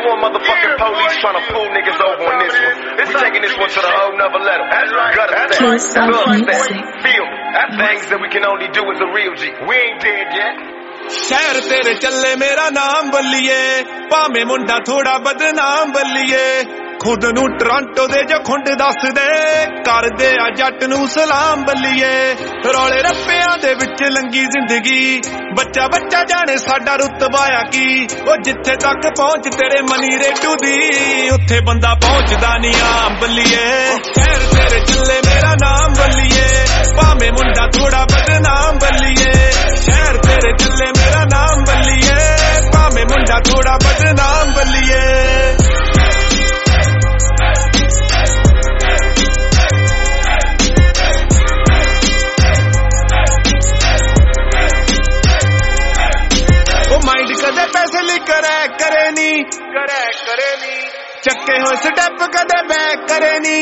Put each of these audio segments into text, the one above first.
want motherfucking police trying to pull niggas over on this one. We taking this one to the whole nother level. That's right. Gutter sex. Feel me. That's things that we can only do as a real G. We ain't dead yet. शहर तेरे चले मेरा नाम बल्लिए भावे मुंडा थोड़ा बदनाम बल्लिए खुद नू Toronto दे जो खुंड दस दे कर दे आ जट नू सलाम बल्लिए रौले रप्पियां दे विच लंगी जिंदगी बच्चा बच्चा जाने साडा रुतबा आ की ओ जिथे तक पहुंच तेरे मनी रेडू दी उत्थे बंदा पहुंचदा नहीं आम बल्लिए शहर तेरे चले मेरा नाम बल्लिए भावे मुंडा थोड़ा बदनाम बल्लिए शहर तेरे चले मेरा नाम बल्लिए भावे मुंडा थोड़ा बदनाम बल्लिए कदे पैसे ली करे नी चक्के हो स्टेप कदे बैक करे नी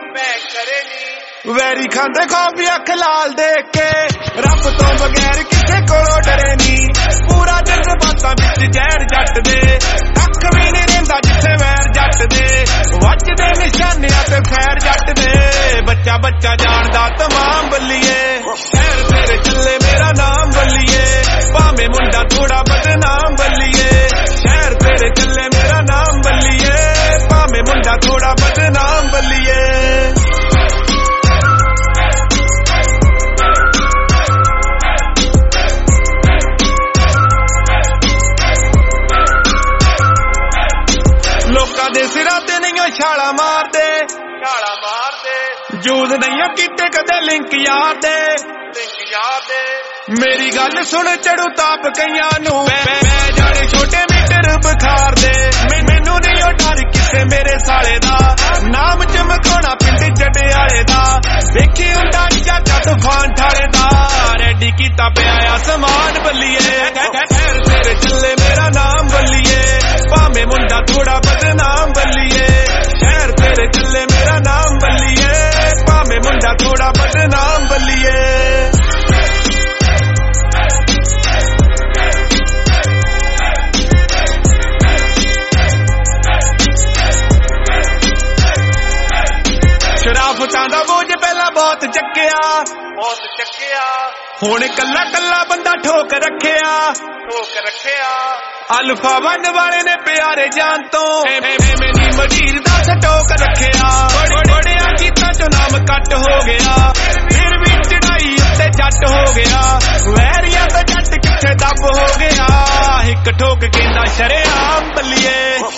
वैरी खांदे खौफी अख लाल देख के रब तो बगैर किसे कोलों डरे नी पूरा जज्बातां विच जहर जट दे अख भी नहीं रहिंदा जिथे वैर जट दे वजदे निशानियां ते खैर जट दे बच्चा बच्चा जानदा तमाम बल्लिए शहर तेरे चले मेरा नाम बल्लिए भावे मुंडा थोड़ा बदनाम बल्लिए शहर तेरे चले मेरा नाम बल्लिए भावे मुंडा थोड़ा बदनाम बल्लिए लोकां दे सिरां ते नहीं छाला मार दे यूज नहीं कीते कदे लिंक यार दे मेरी गल सुन चढ़ू ताप कईयां नू मैं जाने छोटे मीटर बुखार दे मैनू नहीं डर किसे मेरे साले दा नाम चमकाना पिंड जडे आले दा देखी हुंदा चाचा तूफान ठाले दा रेडी कीता पिया समान बल्लिए तेरे चले मेरा नाम बल्लिए भावे मुंडा थोड़ा बदनाम बल्लिए शहर तेरे चले मेरा नाम बल्लिए भावे मुंडा थोड़ा बदनाम बल्लिए शराफतां दा बोझ पहला बहुत चक्किया हुण कल्ला कल्ला बंदा ठोक रखिया अल्फा वन वाले ने प्यारे जान तो मेरी मजीर दा सटोक रखिया बड़िया गीतां चो नाम कट हो गया फिर भी चढ़ाई उत्ते जट हो गया वैरिया तो जट किथे दब हो गया हिक ठोक कहंदा शरेआम बल्लिए